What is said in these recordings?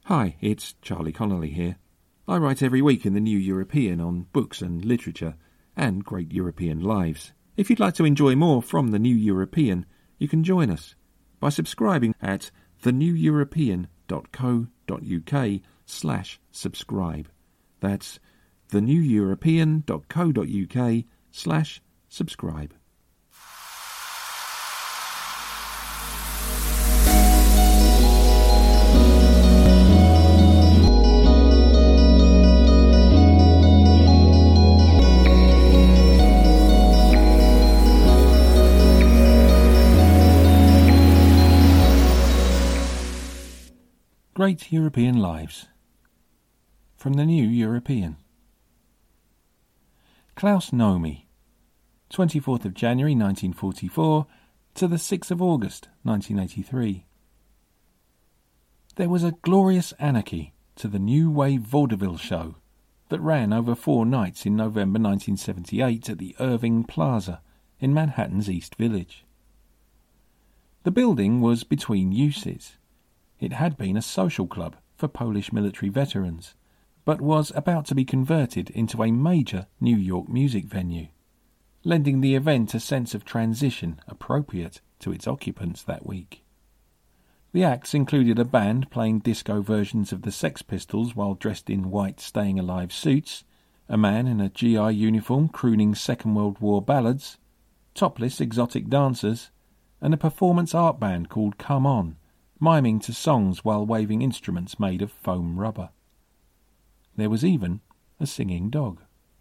Hi, it's Charlie Connolly here. I write every week in the New European on books and literature and great European lives. If you'd like to enjoy more from the New European, you can join us by subscribing at theneweuropean.co.uk/subscribe. That's theneweuropean.co.uk/subscribe. Great European Lives from the New European. Klaus Nomi, 24th of January 1944 to the 6th of August 1983. There was a glorious anarchy to the New Wave Vaudeville show that ran over 4 nights in November 1978 at the Irving Plaza in Manhattan's East Village. The building was between uses. It had been a social club for Polish military veterans, but was about to be converted into a major New York music venue, lending the event a sense of transition appropriate to its occupants that week. The acts included a band playing disco versions of the Sex Pistols while dressed in white Staying Alive suits, a man in a GI uniform crooning Second World War ballads, topless exotic dancers, and a performance art band called Come On, miming to songs while waving instruments made of foam rubber. There was even a singing dog.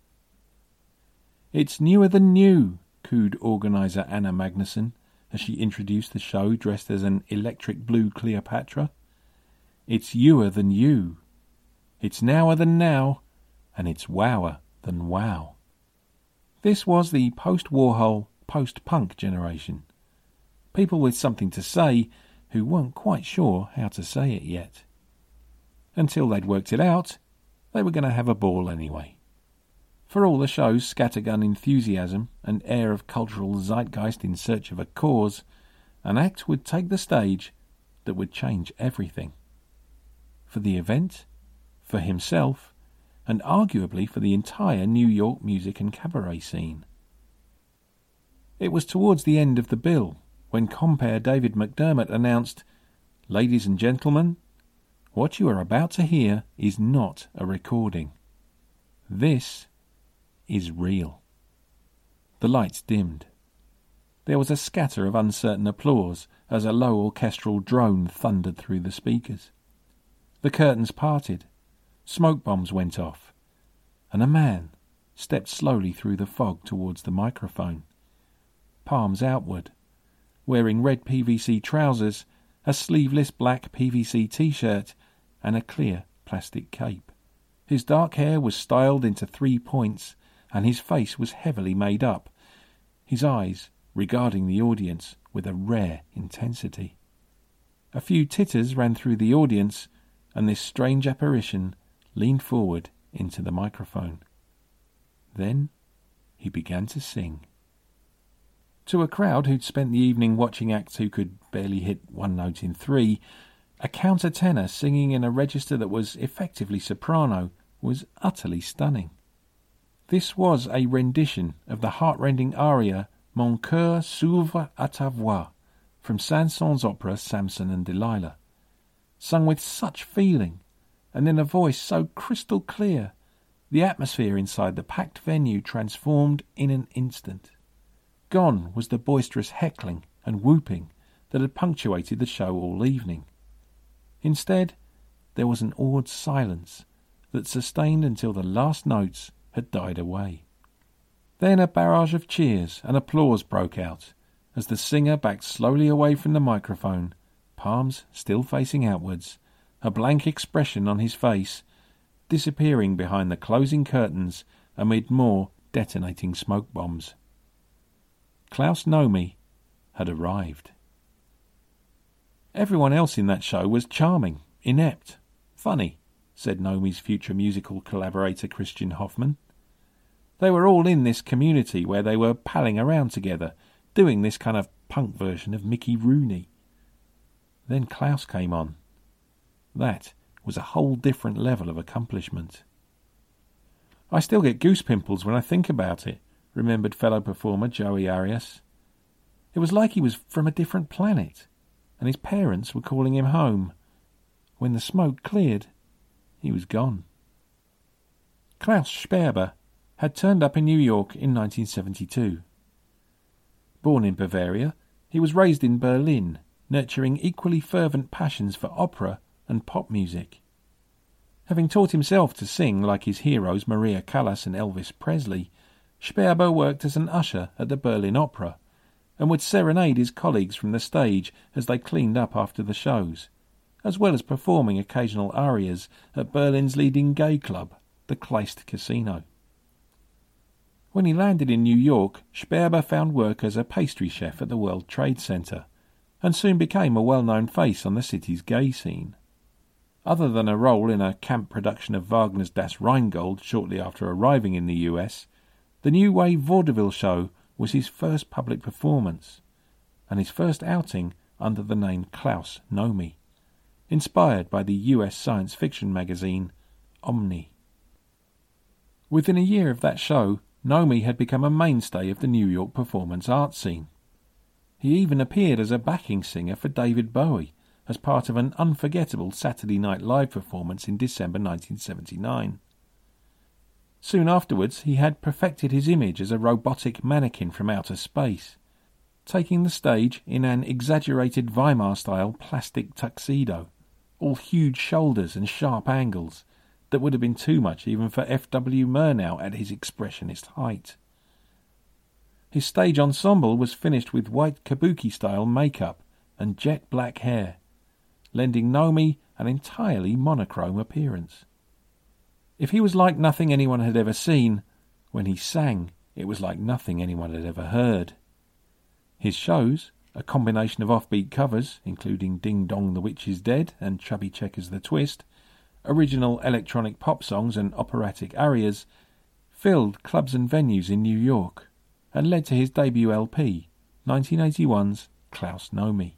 "It's newer than new," cooed organiser Anna Magnusson as she introduced the show dressed as an electric blue Cleopatra. "It's youer than you. It's nower than now, and it's wower than wow." This was the post-Warhol, post-punk generation. People with something to say who weren't quite sure how to say it yet. Until they'd worked it out, they were going to have a ball anyway. For all the show's scattergun enthusiasm and air of cultural zeitgeist in search of a cause, an act would take the stage that would change everything. For the event, for himself, and arguably for the entire New York music and cabaret scene. It was towards the end of the bill when compere David McDermott announced, "Ladies and gentlemen, what you are about to hear is not a recording. This is real." The lights dimmed. There was a scatter of uncertain applause as a low orchestral drone thundered through the speakers. The curtains parted, smoke bombs went off, and a man stepped slowly through the fog towards the microphone, palms outward, wearing red PVC trousers, a sleeveless black PVC t-shirt, and a clear plastic cape. His dark hair was styled into 3 points, and his face was heavily made up, his eyes regarding the audience with a rare intensity. A few titters ran through the audience, and this strange apparition leaned forward into the microphone. Then he began to sing. To a crowd who'd spent the evening watching acts who could barely hit one note in 3, a countertenor singing in a register that was effectively soprano was utterly stunning. This was a rendition of the heartrending aria Mon cœur s'ouvre à ta voix from Saint-Saëns' opera Samson and Delilah, sung with such feeling and in a voice so crystal clear, the atmosphere inside the packed venue transformed in an instant. Gone was the boisterous heckling and whooping that had punctuated the show all evening. Instead, there was an awed silence that sustained until the last notes had died away. Then a barrage of cheers and applause broke out as the singer backed slowly away from the microphone, palms still facing outwards, a blank expression on his face, disappearing behind the closing curtains amid more detonating smoke bombs. Klaus Nomi had arrived. Everyone else in that show was charming, inept, funny, said Nomi's future musical collaborator Christian Hoffman. They were all in this community where they were palling around together, doing this kind of punk version of Mickey Rooney. Then Klaus came on. That was a whole different level of accomplishment. "I still get goose pimples when I think about it," remembered fellow performer Joey Arias. "It was like he was from a different planet, and his parents were calling him home. When the smoke cleared, he was gone." Klaus Sperber had turned up in New York in 1972. Born in Bavaria, he was raised in Berlin, nurturing equally fervent passions for opera and pop music. Having taught himself to sing like his heroes Maria Callas and Elvis Presley, Sperber worked as an usher at the Berlin Opera and would serenade his colleagues from the stage as they cleaned up after the shows, as well as performing occasional arias at Berlin's leading gay club, the Kleist Casino. When he landed in New York, Sperber found work as a pastry chef at the World Trade Center, and soon became a well-known face on the city's gay scene. Other than a role in a camp production of Wagner's Das Rheingold shortly after arriving in the US, the New Wave vaudeville show was his first public performance, and his first outing under the name Klaus Nomi, inspired by the US science fiction magazine Omni. Within a year of that show, Nomi had become a mainstay of the New York performance art scene. He even appeared as a backing singer for David Bowie as part of an unforgettable Saturday Night Live performance in December 1979. Soon afterwards, he had perfected his image as a robotic mannequin from outer space, taking the stage in an exaggerated Weimar-style plastic tuxedo, all huge shoulders and sharp angles that would have been too much even for F.W. Murnau at his expressionist height. His stage ensemble was finished with white kabuki-style makeup and jet black hair, lending Nomi an entirely monochrome appearance. If he was like nothing anyone had ever seen, when he sang, it was like nothing anyone had ever heard. His shows, a combination of offbeat covers, including Ding Dong the Witch is Dead and Chubby Checkers the Twist, original electronic pop songs and operatic arias, filled clubs and venues in New York, and led to his debut LP, 1981's Klaus Nomi.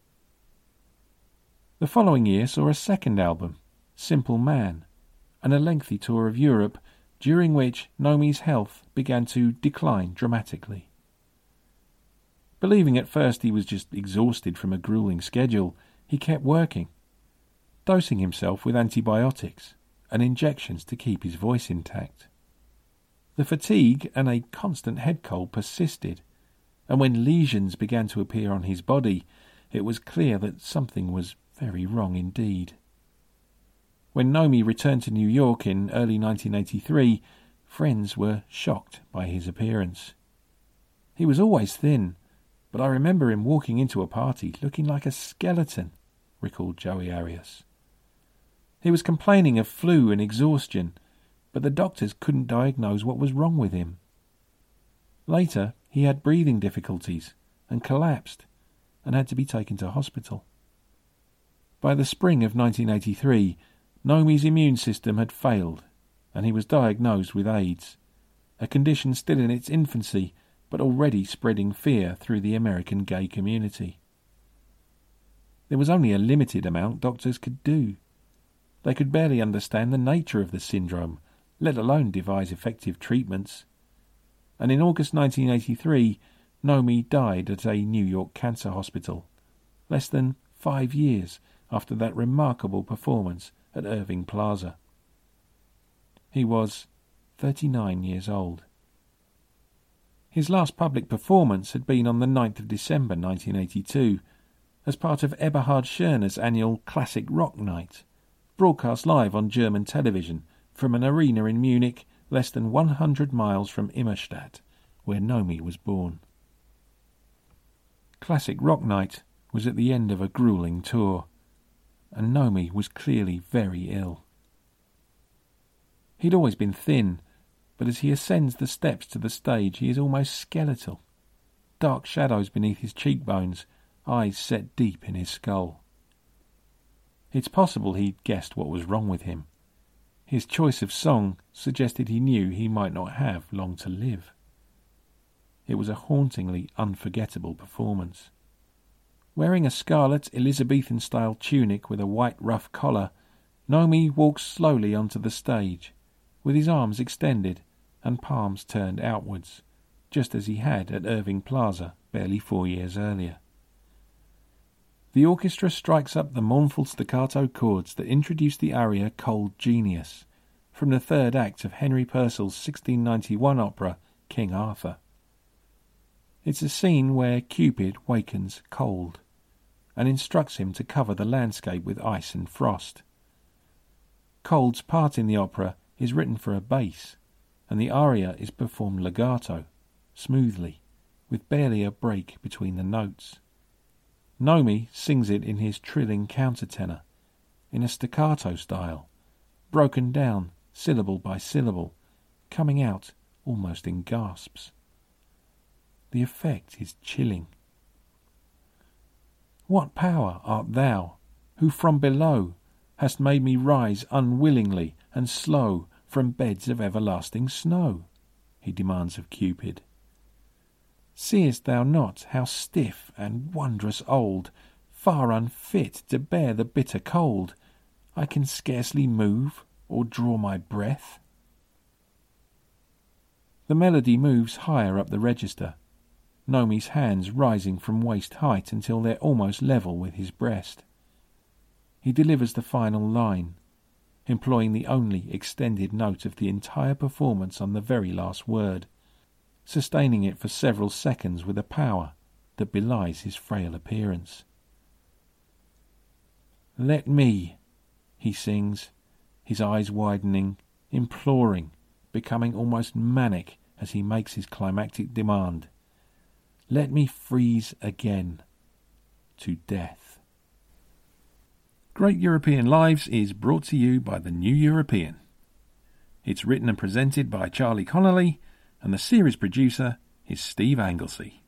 The following year saw a second album, Simple Man, and a lengthy tour of Europe, during which Nomi's health began to decline dramatically. Believing at first he was just exhausted from a grueling schedule, he kept working, dosing himself with antibiotics and injections to keep his voice intact. The fatigue and a constant head cold persisted, and when lesions began to appear on his body, it was clear that something was very wrong indeed. When Nomi returned to New York in early 1983, friends were shocked by his appearance. He was always thin, but I remember him walking into a party looking like a skeleton, recalled Joey Arias. He was complaining of flu and exhaustion, but the doctors couldn't diagnose what was wrong with him. Later, he had breathing difficulties and collapsed and had to be taken to hospital. By the spring of 1983, Nomi's immune system had failed, and he was diagnosed with AIDS, a condition still in its infancy but already spreading fear through the American gay community. There was only a limited amount doctors could do. They could barely understand the nature of the syndrome, let alone devise effective treatments. And in August 1983, Nomi died at a New York cancer hospital, less than 5 years after that remarkable performance at Irving Plaza. He was 39 years old. His last public performance had been on the 9th of December 1982, as part of Eberhard Schörner's annual Classic Rock Night, broadcast live on German television from an arena in Munich, less than 100 miles from Immerstadt, where Nomi was born. Classic Rock Night was at the end of a grueling tour, and Nomi was clearly very ill. He'd always been thin, but as he ascends the steps to the stage he is almost skeletal, dark shadows beneath his cheekbones, eyes set deep in his skull. It's possible he'd guessed what was wrong with him. His choice of song suggested he knew he might not have long to live. It was a hauntingly unforgettable performance. Wearing a scarlet Elizabethan-style tunic with a white rough collar, Nomi walks slowly onto the stage, with his arms extended and palms turned outwards, just as he had at Irving Plaza barely 4 years earlier. The orchestra strikes up the mournful staccato chords that introduce the aria Cold Genius, from the third act of Henry Purcell's 1691 opera King Arthur. It's a scene where Cupid wakens cold and instructs him to cover the landscape with ice and frost. Cold's part in the opera is written for a bass, and the aria is performed legato, smoothly, with barely a break between the notes. Nomi sings it in his trilling countertenor, in a staccato style, broken down syllable by syllable, coming out almost in gasps. The effect is chilling. What power art thou, who from below hast made me rise unwillingly and slow from beds of everlasting snow? He demands of Cupid. Seest thou not how stiff and wondrous old, far unfit to bear the bitter cold, I can scarcely move or draw my breath? The melody moves higher up the register, Nomi's hands rising from waist height until they're almost level with his breast. He delivers the final line, employing the only extended note of the entire performance on the very last word, sustaining it for several seconds with a power that belies his frail appearance. Let me, he sings, his eyes widening, imploring, becoming almost manic as he makes his climactic demand. Let me freeze again to death. Great European Lives is brought to you by The New European. It's written and presented by Charlie Connolly, and the series producer is Steve Anglesey.